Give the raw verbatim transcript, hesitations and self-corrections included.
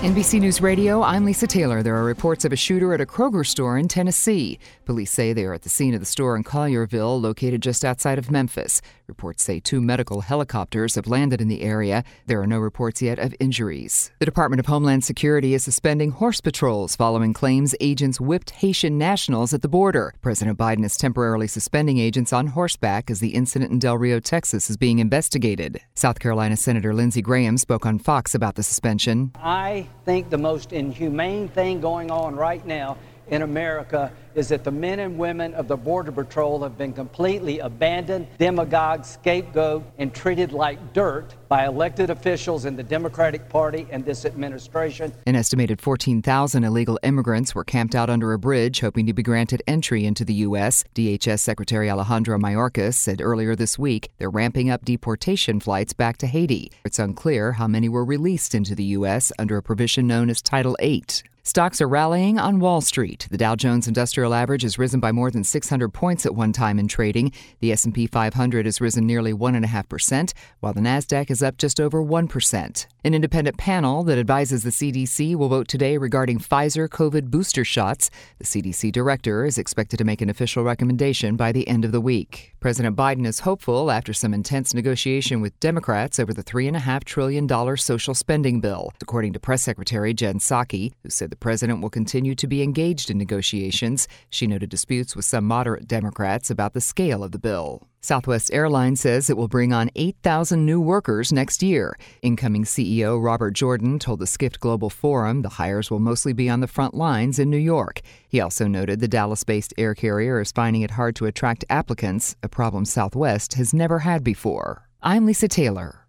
N B C News Radio, I'm Lisa Taylor. There are reports of a shooter at a Kroger store in Tennessee. Police say they are at the scene of the store in Collierville, located just outside of Memphis. Reports say two medical helicopters have landed in the area. There are no reports yet of injuries. The Department of Homeland Security is suspending horse patrols following claims agents whipped Haitian nationals at the border. President Biden is temporarily suspending agents on horseback as the incident in Del Rio, Texas is being investigated. South Carolina Senator Lindsey Graham spoke on Fox about the suspension. I think the most inhumane thing going on right now in America is that the men and women of the Border Patrol have been completely abandoned, demagogued, scapegoat, and treated like dirt by elected officials in the Democratic Party and this administration. An estimated fourteen thousand illegal immigrants were camped out under a bridge hoping to be granted entry into the U S. D H S Secretary Alejandro Mayorkas said earlier this week they're ramping up deportation flights back to Haiti. It's unclear how many were released into the U S under a provision known as Title eight. Stocks are rallying on Wall Street. The Dow Jones Industrial Average has risen by more than six hundred points at one time in trading. The S and P five hundred has risen nearly one point five percent, while the Nasdaq is up just over one percent. An independent panel that advises the C D C will vote today regarding Pfizer COVID booster shots. The C D C director is expected to make an official recommendation by the end of the week. President Biden is hopeful after some intense negotiation with Democrats over the three point five trillion dollars social spending bill, according to Press Secretary Jen Psaki, who said the president will continue to be engaged in negotiations. She noted disputes with some moderate Democrats about the scale of the bill. Southwest Airlines says it will bring on eight thousand new workers next year. Incoming C E O Robert Jordan told the Skift Global Forum the hires will mostly be on the front lines in New York. He also noted the Dallas-based air carrier is finding it hard to attract applicants, a problem Southwest has never had before. I'm Lisa Taylor.